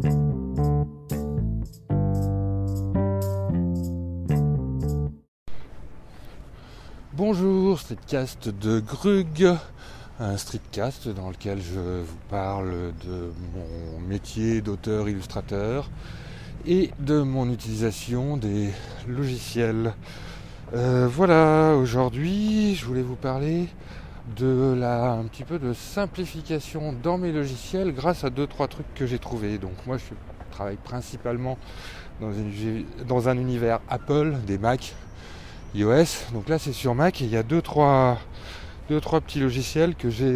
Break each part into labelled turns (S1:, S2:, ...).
S1: Bonjour, streetcast de Grug, un streetcast dans lequel je vous parle de mon métier d'auteur-illustrateur et de mon utilisation des logiciels. Voilà, aujourd'hui je voulais vous parler de un petit peu de simplification dans mes logiciels grâce à 2-3 trucs que j'ai trouvés. Donc moi je travaille principalement dans un univers Apple, des Mac, iOS, donc là c'est sur Mac et il y a 2-3 petits logiciels que j'ai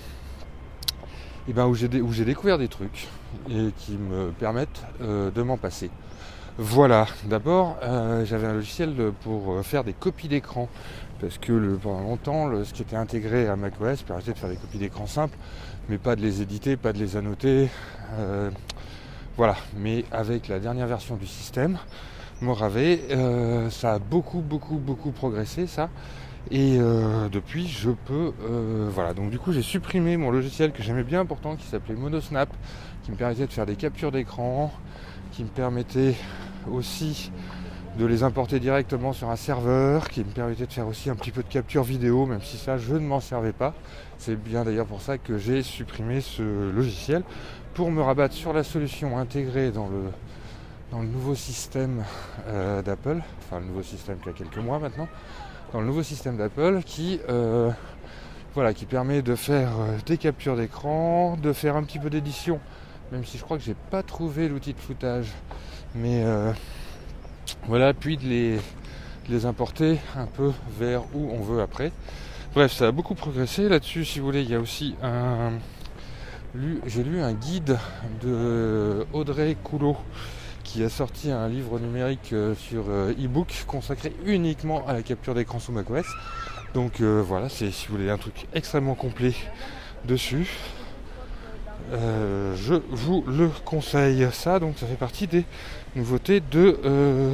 S1: où j'ai découvert des trucs et qui me permettent de m'en passer. Voilà, d'abord j'avais un logiciel pour faire des copies d'écran parce que pendant longtemps ce qui était intégré à macOS permettait de faire des copies d'écran simples mais pas de les éditer, pas de les annoter, voilà. Mais avec la dernière version du système Mojave, ça a beaucoup progressé ça, et depuis je peux voilà, donc du coup j'ai supprimé mon logiciel que j'aimais bien pourtant qui s'appelait Monosnap, qui me permettait de faire des captures d'écran, qui me permettait aussi de les importer directement sur un serveur, qui me permettait de faire aussi un petit peu de capture vidéo, même si ça je ne m'en servais pas. C'est bien d'ailleurs pour ça que j'ai supprimé ce logiciel, pour me rabattre sur la solution intégrée dans le nouveau système d'Apple, enfin le nouveau système qui a quelques mois maintenant, dans le nouveau système d'Apple qui permet de faire des captures d'écran, de faire un petit peu d'édition, même si je crois que j'ai pas trouvé l'outil de floutage, mais voilà, puis de les importer un peu vers où on veut après. Bref, ça a beaucoup progressé là-dessus. Si vous voulez, il y a aussi j'ai lu un guide de Audrey Coulot qui a sorti un livre numérique sur e-book consacré uniquement à la capture d'écran sous macOS. Donc voilà, c'est, si vous voulez, un truc extrêmement complet dessus. Je vous le conseille. Ça, donc ça fait partie des nouveautés de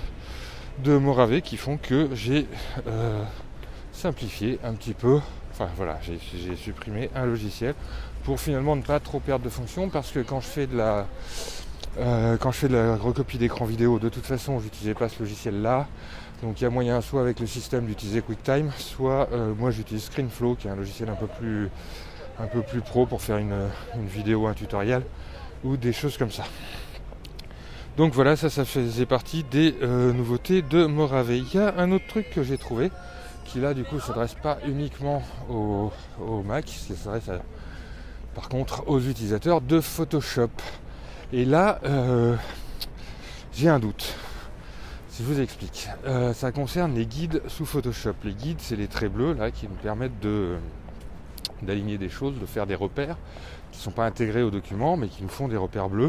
S1: Mojave qui font que j'ai simplifié un petit peu. Enfin voilà, j'ai supprimé un logiciel pour finalement ne pas trop perdre de fonction, parce que quand je fais de la recopie d'écran vidéo, de toute façon j'utilisais pas ce logiciel là, donc il y a moyen soit avec le système d'utiliser QuickTime, soit moi j'utilise ScreenFlow qui est un logiciel un peu plus pro pour faire une vidéo, un tutoriel ou des choses comme ça. Donc voilà, ça faisait partie des nouveautés de Mojave. Il y a un autre truc que j'ai trouvé qui là du coup s'adresse pas uniquement au Mac, qui s'adresse par contre aux utilisateurs de Photoshop. Et là, j'ai un doute. Si je vous explique, ça concerne les guides sous Photoshop. Les guides, c'est les traits bleus là qui nous permettent d'aligner des choses, de faire des repères qui ne sont pas intégrés au document, mais qui nous font des repères bleus.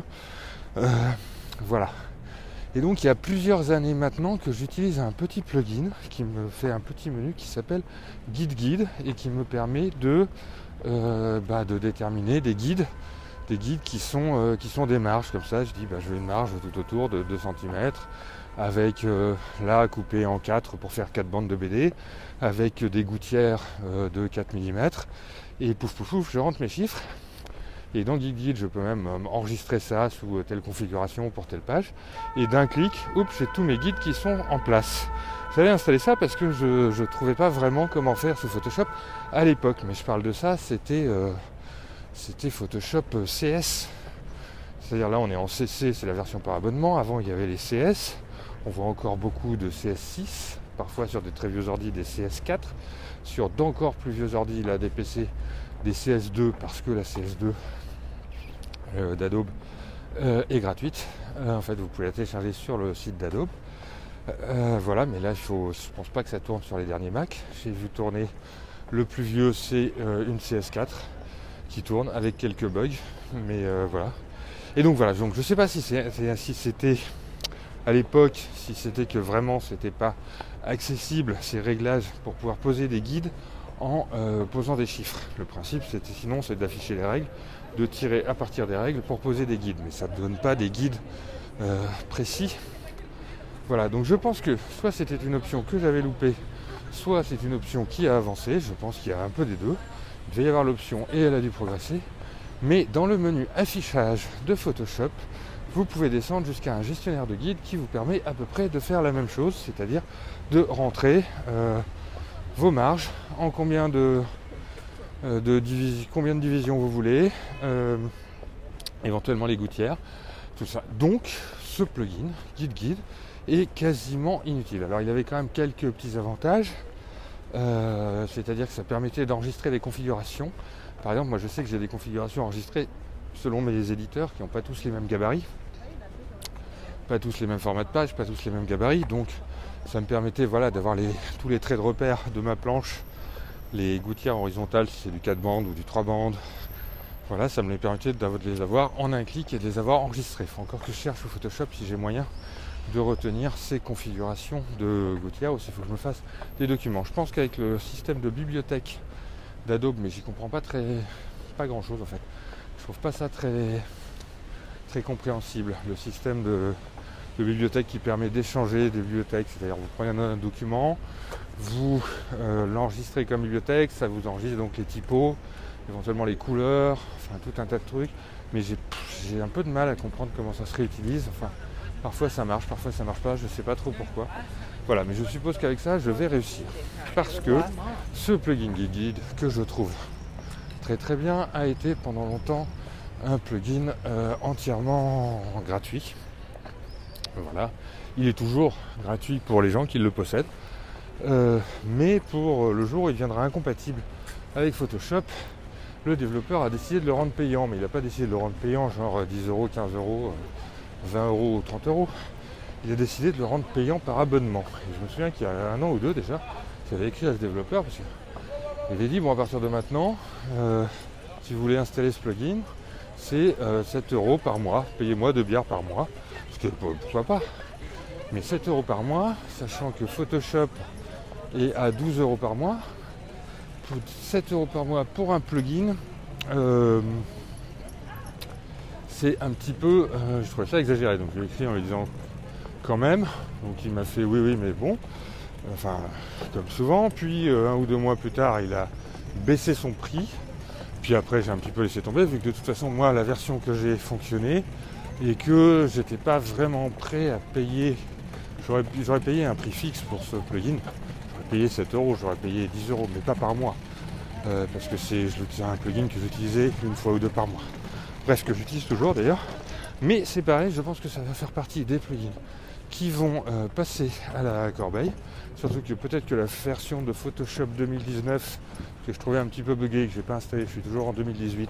S1: Voilà. Et donc, il y a plusieurs années maintenant que j'utilise un petit plugin qui me fait un petit menu qui s'appelle Guide et qui me permet de déterminer des guides qui sont des marges comme ça. Je dis je veux une marge tout autour de 2 cm avec là coupé en 4 pour faire 4 bandes de BD, avec des gouttières de 4 mm, et pouf je rentre mes chiffres, et dans Guide je peux même enregistrer ça sous telle configuration pour telle page, et d'un clic, j'ai tous mes guides qui sont en place. J'avais installé ça parce que je trouvais pas vraiment comment faire sous Photoshop à l'époque, mais je parle de ça, c'était Photoshop CS, c'est-à-dire là on est en CC, c'est la version par abonnement. Avant il y avait les CS, on voit encore beaucoup de CS6, parfois sur des très vieux ordi des CS4, sur d'encore plus vieux ordi là des PC des CS2, parce que la CS2 d'Adobe est gratuite. En fait vous pouvez la télécharger sur le site d'Adobe. Voilà, mais là je pense pas que ça tourne sur les derniers Mac. J'ai vu tourner le plus vieux, c'est une CS4 qui tourne avec quelques bugs, mais voilà. Et donc voilà, donc je sais pas si c'était à l'époque, si c'était que vraiment c'était pas accessible ces réglages pour pouvoir poser des guides en posant des chiffres. Le principe c'est d'afficher les règles, de tirer à partir des règles pour poser des guides, mais ça ne donne pas des guides précis. Voilà, donc je pense que soit c'était une option que j'avais loupée, soit c'est une option qui a avancé. Je pense qu'il y a un peu des deux. Il devait y avoir l'option et elle a dû progresser. Mais dans le menu affichage de Photoshop, vous pouvez descendre jusqu'à un gestionnaire de guide qui vous permet à peu près de faire la même chose, c'est-à-dire de rentrer vos marges en combien de divisions vous voulez, éventuellement les gouttières, tout ça. Donc ce plugin guide est quasiment inutile. Alors il avait quand même quelques petits avantages, c'est-à-dire que ça permettait d'enregistrer des configurations. Par exemple, moi je sais que j'ai des configurations enregistrées selon mes éditeurs qui n'ont pas tous les mêmes gabarits, pas tous les mêmes formats de page, pas tous les mêmes gabarits, donc ça me permettait d'avoir tous les traits de repère de ma planche, les gouttières horizontales si c'est du 4 bandes ou du 3 bandes. Voilà, ça me les permettait de les avoir en un clic et de les avoir enregistrés. Il faut encore que je cherche au Photoshop si j'ai moyen de retenir ces configurations de gouttières, ou s'il faut que je me fasse des documents. Je pense qu'avec le système de bibliothèque d'Adobe, mais j'y comprends pas grand chose en fait. Je trouve pas ça très compréhensible, le système de bibliothèque qui permet d'échanger des bibliothèques, c'est-à-dire vous prenez un document, vous l'enregistrez comme bibliothèque, ça vous enregistre donc les typos, éventuellement les couleurs, enfin tout un tas de trucs, mais j'ai un peu de mal à comprendre comment ça se réutilise, enfin parfois ça marche, parfois ça marche pas, je sais pas trop pourquoi. Voilà, mais je suppose qu'avec ça je vais réussir, parce que ce plugin guide que je trouve très très bien a été pendant longtemps un plugin entièrement gratuit. Voilà, il est toujours gratuit pour les gens qui le possèdent, mais pour le jour où il deviendra incompatible avec Photoshop, le développeur a décidé de le rendre payant, mais il n'a pas décidé de le rendre payant genre 10 euros, 15 euros, 20 euros ou 30 euros. Il a décidé de le rendre payant par abonnement. Et je me souviens qu'il y a 1 an ou 2 déjà, j'avais écrit à ce développeur parce qu'il avait dit bon, à partir de maintenant, si vous voulez installer ce plugin, c'est 7 euros par mois, payez-moi 2 bières par mois, parce que pourquoi pas. Mais 7 euros par mois, sachant que Photoshop est à 12 euros par mois, 7 euros par mois pour un plugin, c'est un petit peu, je trouvais ça exagéré, donc je lui ai écrit en lui disant quand même, donc il m'a fait oui mais bon, enfin comme souvent, puis 1 ou 2 mois plus tard il a baissé son prix, puis après j'ai un petit peu laissé tomber vu que de toute façon moi la version que j'ai fonctionnait et que j'étais pas vraiment prêt à payer, j'aurais payé un prix fixe pour ce plugin, j'aurais payé 7 euros, j'aurais payé 10 euros, mais pas par mois, parce que c'est un plugin que j'utilisais 1 fois ou 2 par mois, bref que j'utilise toujours d'ailleurs, mais c'est pareil, je pense que ça va faire partie des plugins qui vont passer à la corbeille, surtout que peut-être que la version de Photoshop 2019 que je trouvais un petit peu buggée, que je n'ai pas installé, je suis toujours en 2018,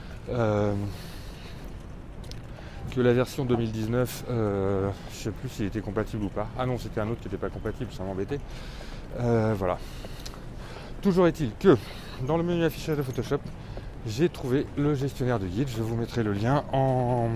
S1: que la version 2019, je ne sais plus s'il était compatible ou pas. Ah non, c'était un autre qui n'était pas compatible, ça m'embêtait. Voilà. Toujours est-il que dans le menu affichage de Photoshop, j'ai trouvé le gestionnaire de guide. Je vous mettrai le lien en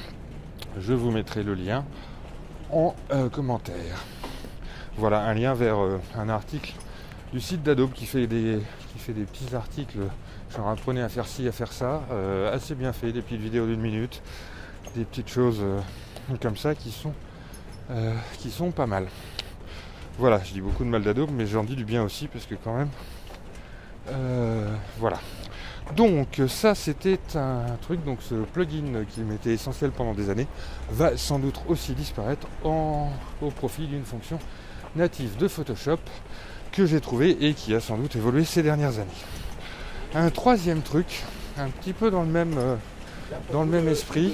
S1: commentaire. Voilà, un lien vers un article du site d'Adobe qui fait des petits articles, genre apprenez à faire ci, à faire ça, assez bien fait, des petites vidéos d'1 minute, des petites choses comme ça qui sont pas mal. Voilà, je dis beaucoup de mal d'Adobe, mais j'en dis du bien aussi parce que quand même, voilà. Donc ça c'était un truc, donc ce plugin qui m'était essentiel pendant des années va sans doute aussi disparaître au profit d'une fonction native de Photoshop que j'ai trouvé et qui a sans doute évolué ces dernières années. Un troisième truc, un petit peu dans le même esprit,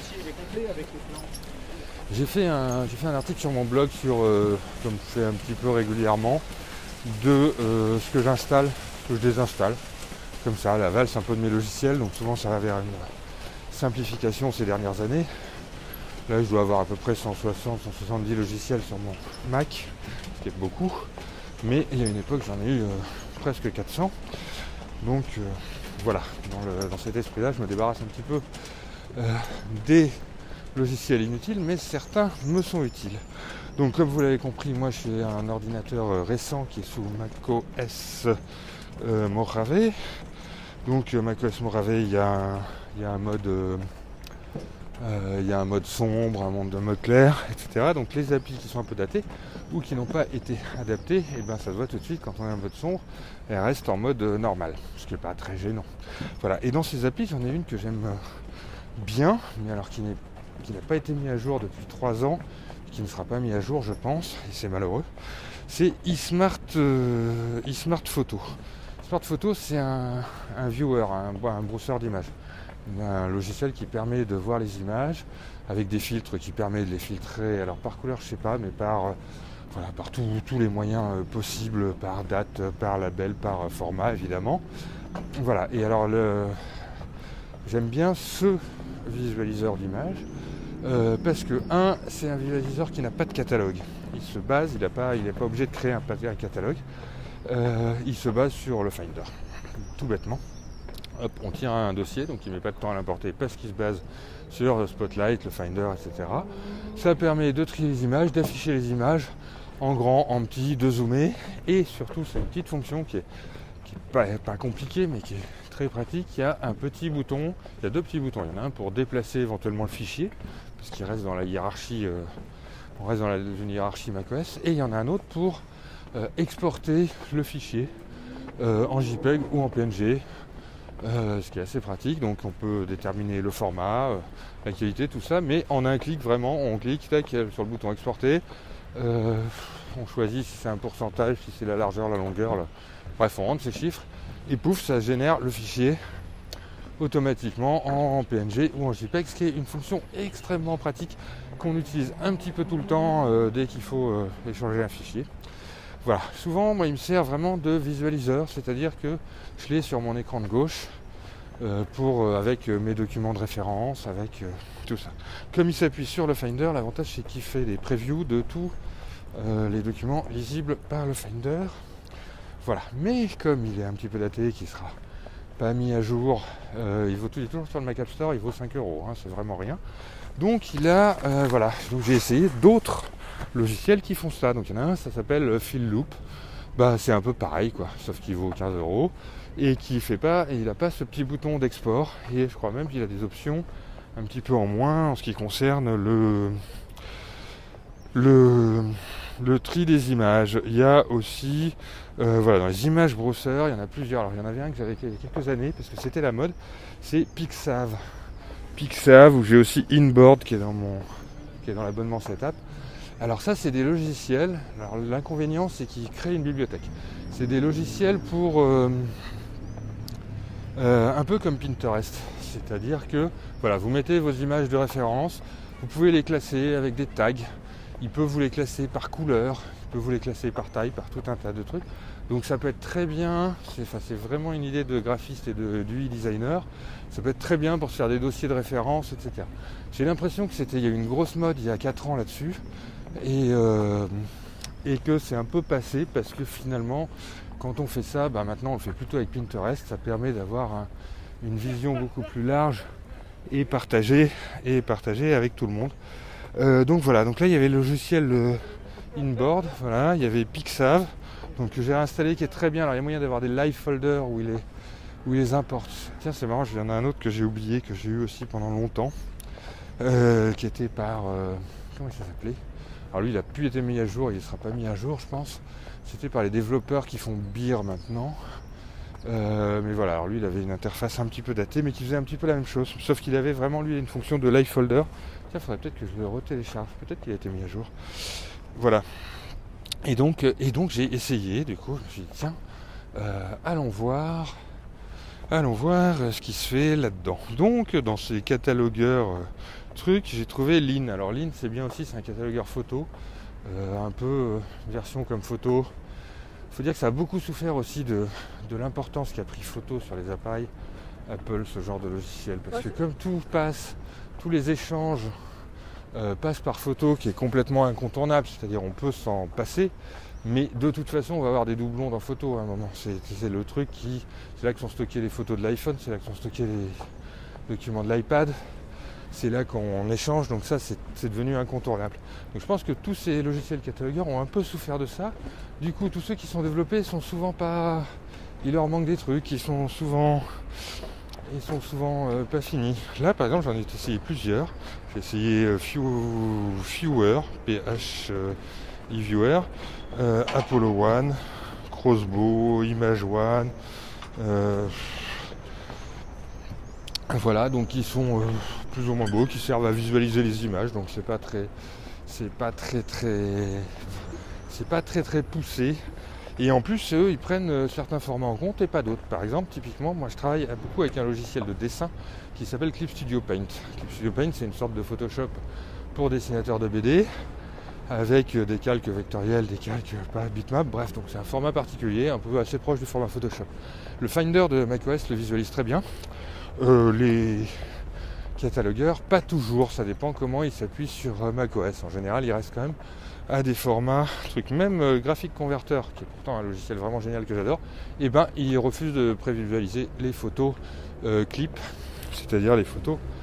S1: j'ai fait un article sur mon blog sur, comme je fais un petit peu régulièrement, de ce que j'installe, ce que je désinstalle. Comme ça, à la valse un peu de mes logiciels, donc souvent ça va vers une simplification ces dernières années. Là je dois avoir à peu près 160-170 logiciels sur mon Mac, ce qui est beaucoup, mais il y a une époque j'en ai eu presque 400. Donc voilà, dans cet esprit-là, je me débarrasse un petit peu des logiciels inutiles, mais certains me sont utiles. Donc comme vous l'avez compris, moi je suis un ordinateur récent qui est sous macOS Mojave. Donc macOS Mojave, il y a un mode Il y a un mode sombre, un mode clair, etc. Donc les applis qui sont un peu datées ou qui n'ont pas été adaptées, et ben ça se voit tout de suite quand on est en mode sombre, elles restent en mode normal, ce qui n'est pas très gênant. Voilà. Et dans ces applis, j'en ai une que j'aime bien, mais alors qui n'a pas été mis à jour depuis 3 ans, qui ne sera pas mis à jour je pense, et c'est malheureux. C'est eSmart Photo. Smart Photo, c'est un viewer, un brousseur d'images. Un logiciel qui permet de voir les images avec des filtres qui permettent de les filtrer, alors par couleur je sais pas, mais par tous les moyens possibles, par date, par label, par format évidemment. Voilà, et alors j'aime bien ce visualiseur d'images parce que c'est un visualiseur qui n'a pas de catalogue. Il se base, il n'est pas obligé de créer un catalogue. Il se base sur le Finder, tout bêtement. Hop, on tire un dossier, donc il ne met pas de temps à l'importer parce qu'il se base sur le Spotlight, le Finder, etc. Ça permet de trier les images, d'afficher les images en grand, en petit, de zoomer, et surtout c'est une petite fonction qui est pas compliquée mais qui est très pratique. Il y a un petit bouton, il y a 2 petits boutons. Il y en a un pour déplacer éventuellement le fichier, parce qu'il reste dans la hiérarchie, on reste dans une hiérarchie macOS, et il y en a un autre pour exporter le fichier en JPEG ou en PNG. Ce qui est assez pratique, donc on peut déterminer le format, la qualité, tout ça, mais en un clic vraiment, on clique tac, sur le bouton exporter, on choisit si c'est un pourcentage, si c'est la largeur, la longueur, bref on rentre ces chiffres, et pouf, ça génère le fichier automatiquement en PNG ou en JPEG, ce qui est une fonction extrêmement pratique qu'on utilise un petit peu tout le temps dès qu'il faut échanger un fichier. Voilà, souvent moi il me sert vraiment de visualiseur, c'est-à-dire que je l'ai sur mon écran de gauche avec mes documents de référence, avec tout ça. Comme il s'appuie sur le Finder, l'avantage c'est qu'il fait des previews de tous les documents lisibles par le Finder. Voilà, mais comme il est un petit peu daté, qu'il sera pas mis à jour, il est toujours sur le Mac App Store, il vaut 5€, c'est vraiment rien. Donc donc j'ai essayé d'autres logiciels qui font ça. Donc il y en a un, ça s'appelle Fill-Loop. C'est un peu pareil quoi, sauf qu'il vaut 15€ et il n'a pas ce petit bouton d'export, et je crois même qu'il a des options un petit peu en moins en ce qui concerne le tri des images. Il y a aussi dans les images browser, il y en a plusieurs. Alors il y en avait un que j'avais il y a quelques années parce que c'était la mode, c'est Pixave, où j'ai aussi Inboard qui est dans l'abonnement Setup. Alors ça c'est des logiciels, alors l'inconvénient c'est qu'ils créent une bibliothèque. C'est des logiciels pour un peu comme Pinterest, c'est-à-dire que vous mettez vos images de référence, vous pouvez les classer avec des tags, il peut vous les classer par couleur, il peut vous les classer par taille, par tout un tas de trucs. Donc ça peut être très bien, c'est vraiment une idée de graphiste et d'UI designer, ça peut être très bien pour se faire des dossiers de référence, etc. J'ai l'impression il y a eu une grosse mode il y a 4 ans là-dessus, et que c'est un peu passé parce que finalement quand on fait ça, maintenant on le fait plutôt avec Pinterest, ça permet d'avoir une vision beaucoup plus large et partagée avec tout le monde. Donc là il y avait le logiciel Inboard, il y avait Pixave, donc que j'ai installé, qui est très bien. Alors il y a moyen d'avoir des live folders où il les importe. Tiens, c'est marrant, il y en a un autre que j'ai oublié, que j'ai eu aussi pendant longtemps, qui était par comment ça s'appelait? Alors lui il n'a plus été mis à jour, il ne sera pas mis à jour je pense. C'était par les développeurs qui font Beer maintenant. Mais voilà, alors lui il avait une interface un petit peu datée mais qui faisait un petit peu la même chose. Sauf qu'il avait vraiment lui une fonction de live folder. Tiens, il faudrait peut-être que je le retélécharge, peut-être qu'il a été mis à jour. Voilà. Et donc j'ai essayé, du coup, je me suis dit tiens, allons voir ce qui se fait là-dedans. Donc dans ces catalogueurs j'ai trouvé Lean. Alors Lean c'est bien aussi, c'est un catalogueur photo, un peu version comme photo. Il faut dire que ça a beaucoup souffert aussi de l'importance qu'a pris photo sur les appareils Apple, ce genre de logiciel, parce que comme tous les échanges passent par photo, qui est complètement incontournable, c'est-à-dire on peut s'en passer, mais de toute façon on va avoir des doublons dans photo à un moment. C'est le truc c'est là que sont stockées les photos de l'iPhone, c'est là que sont stockés les documents de l'iPad, c'est là qu'on échange, donc ça c'est devenu incontournable. Donc je pense que tous ces logiciels catalogueurs ont un peu souffert de ça. Du coup tous ceux qui sont développés sont souvent pas, il leur manque des trucs, ils sont souvent ils sont souvent pas finis. Là par exemple j'en ai essayé plusieurs. J'ai essayé Viewer, eViewer, Apollo One, Crossbow, Image One. Voilà, donc ils sont plus ou moins beaux, qui servent à visualiser les images, donc c'est pas très poussé. Et en plus, eux, ils prennent certains formats en compte et pas d'autres. Par exemple, typiquement, moi je travaille beaucoup avec un logiciel de dessin qui s'appelle Clip Studio Paint. Clip Studio Paint, c'est une sorte de Photoshop pour dessinateurs de BD, avec des calques vectoriels, des calques pas bitmap, bref, donc c'est un format particulier, un peu assez proche du format Photoshop. Le Finder de macOS le visualise très bien. Les catalogueurs, pas toujours, ça dépend comment ils s'appuient sur macOS. En général, ils restent quand même à des formats, même Graphic Converter, qui est pourtant un logiciel vraiment génial que j'adore, et ben il refuse de prévisualiser les photos clips, c'est-à-dire les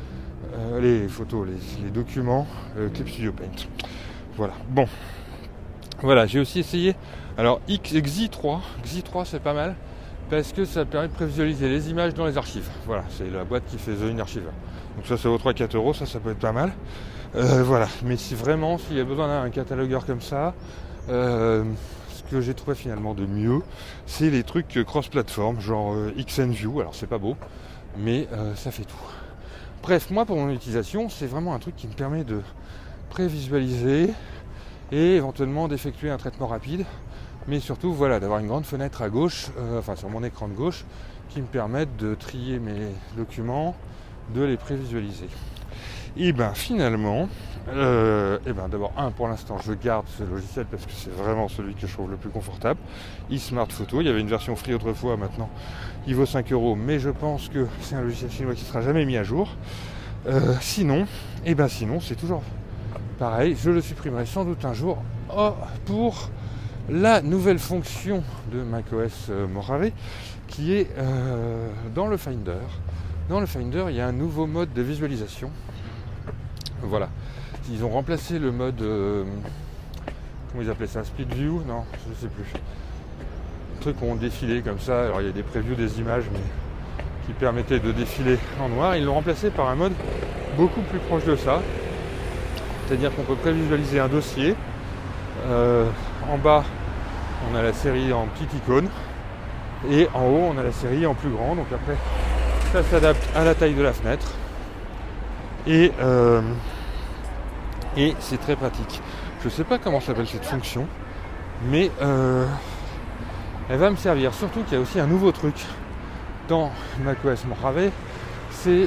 S1: documents Clip Studio Paint. Voilà, bon. Voilà, j'ai aussi essayé, alors Xi3 c'est pas mal, parce que ça permet de prévisualiser les images dans les archives. Voilà, c'est la boîte qui fait The InArchiver. Donc ça vaut 3-4 euros, ça peut être pas mal. Voilà, mais s'il y a besoin d'un catalogueur comme ça, ce que j'ai trouvé finalement de mieux, c'est les trucs cross-platform, genre XNView. Alors c'est pas beau, mais ça fait tout. Bref, moi pour mon utilisation, c'est vraiment un truc qui me permet de prévisualiser et éventuellement d'effectuer un traitement rapide, mais surtout voilà, d'avoir une grande fenêtre à gauche, sur mon écran de gauche, qui me permette de trier mes documents, de les prévisualiser. Et ben finalement, d'abord pour l'instant je garde ce logiciel parce que c'est vraiment celui que je trouve le plus confortable. eSmart Photo, il y avait une version free autrefois, maintenant il vaut 5 euros, mais je pense que c'est un logiciel chinois qui ne sera jamais mis à jour. Sinon c'est toujours pareil, je le supprimerai sans doute un jour pour la nouvelle fonction de macOS Mojave qui est dans le Finder. Dans le Finder, il y a un nouveau mode de visualisation. Voilà. Ils ont remplacé le mode... comment ils appelaient ça, Split View? Non, je ne sais plus. Un truc où on défilait comme ça. Alors il y a des previews des images, mais qui permettaient de défiler en noir. Ils l'ont remplacé par un mode beaucoup plus proche de ça. C'est-à-dire qu'on peut prévisualiser un dossier. En bas, on a la série en petite icône. Et en haut, on a la série en plus grand. Donc après, ça s'adapte à la taille de la fenêtre. Et c'est très pratique. Je ne sais pas comment s'appelle cette fonction, mais elle va me servir. Surtout qu'il y a aussi un nouveau truc dans macOS Mojave, c'est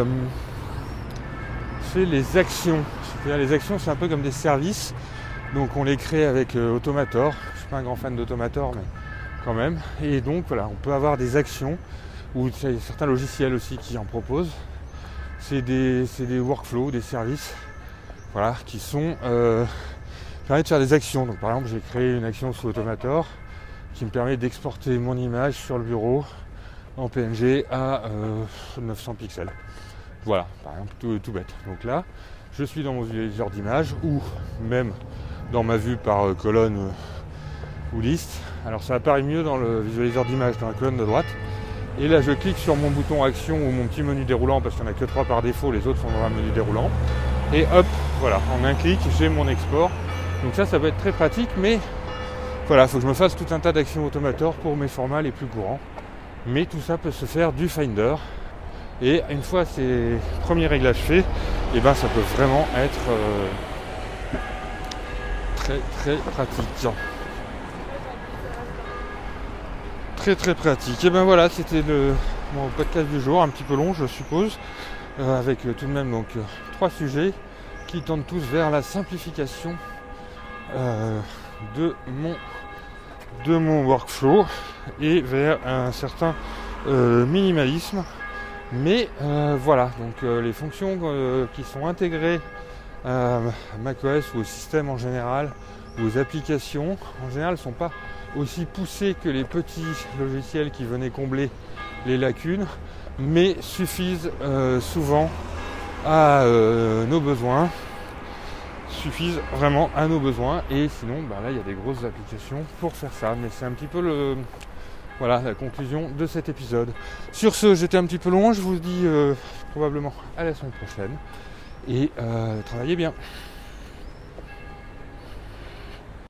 S1: les actions. C'est-à-dire les actions, c'est un peu comme des services. Donc on les crée avec Automator. Je ne suis pas un grand fan d'Automator, mais quand même. Et donc voilà, on peut avoir des actions, ou certains logiciels aussi qui en proposent. C'est des workflows, des services, voilà, qui sont permettent de faire des actions. Donc par exemple, j'ai créé une action sous Automator qui me permet d'exporter mon image sur le bureau en PNG à 900 pixels. Voilà, par exemple, tout bête. Donc là, je suis dans mon visualiseur d'images ou même dans ma vue par colonne ou liste. Alors ça apparaît mieux dans le visualiseur d'images, dans la colonne de droite. Et là je clique sur mon bouton action ou mon petit menu déroulant, parce qu'il n'y en a que 3 par défaut, les autres sont dans un menu déroulant. Et hop, voilà, en un clic j'ai mon export. Donc ça peut être très pratique, mais voilà, il faut que je me fasse tout un tas d'actions Automator pour mes formats les plus courants. Mais tout ça peut se faire du Finder. Et une fois ces premiers réglages faits, ça peut vraiment être très très pratique. Très pratique. Et voilà, c'était mon podcast du jour, un petit peu long je suppose, avec tout de même 3 sujets qui tendent tous vers la simplification de mon workflow et vers un certain minimalisme. Mais voilà, donc les fonctions qui sont intégrées à macOS ou au système en général, ou aux applications en général, ne sont pas aussi poussées que les petits logiciels qui venaient combler les lacunes, mais suffisent souvent à nos besoins, suffisent vraiment à nos besoins. Et sinon, là, il y a des grosses applications pour faire ça, mais c'est un petit peu Voilà la conclusion de cet épisode. Sur ce, j'étais un petit peu long, je vous dis probablement à la semaine prochaine et travaillez bien.